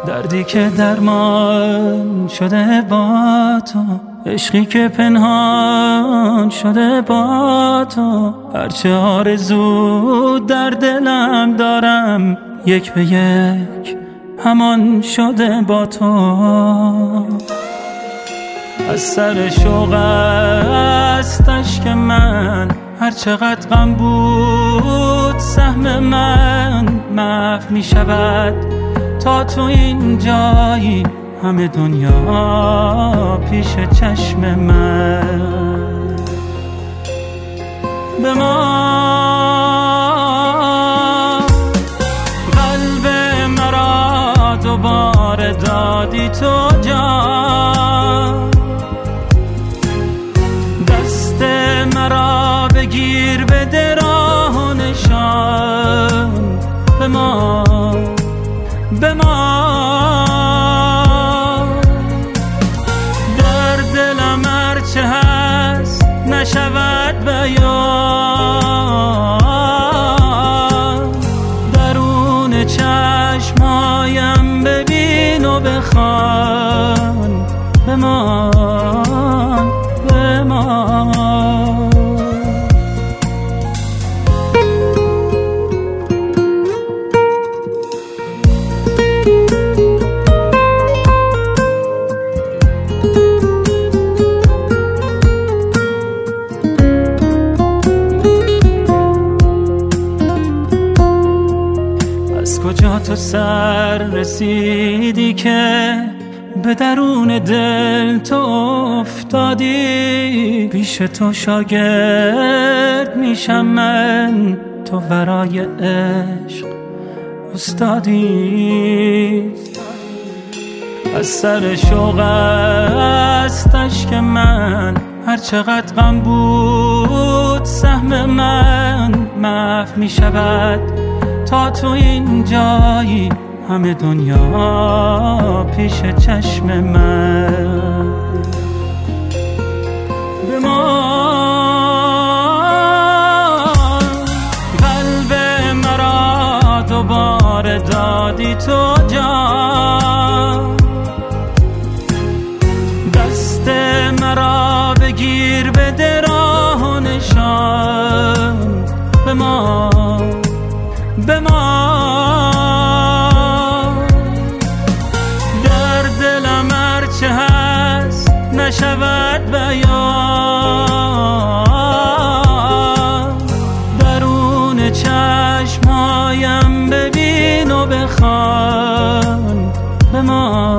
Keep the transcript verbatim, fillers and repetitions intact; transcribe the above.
دردی که درمان شده با تو، عشقی که پنهان شده با تو، هرچه آرزو در دلم دارم یک به یک همان شده با تو. از سر شوق است اشک من، هر چقدر غم بود سهم من محو می شود تا تو این جایی همه دنیا پیش چشم من. به ما قلب مرا دوباره دادی تو جان، دست مرا بگیر بده راه و نشان. به ما به ما در دلم هرچه هست نشود بیان، درون چشمایم ببین و بخوان. بمان بمان کجا تو سر رسیدی که به درون دل تو افتادی؟ پیش تو شاگرد میشم من، تو برای عشق استادی. از سر شوق است اشک من، هر چقدر غم بود سهم من محو می شود تا تو این جایی همه دنیا پیش چشم من. به ما قلب مرا دوباره دادی تو جان، دست مرا بگیر بده راه و نشان. به ما به ما در دلم هرچه هست نشود بیان، درون چشمایم ببین و بخوان. به ما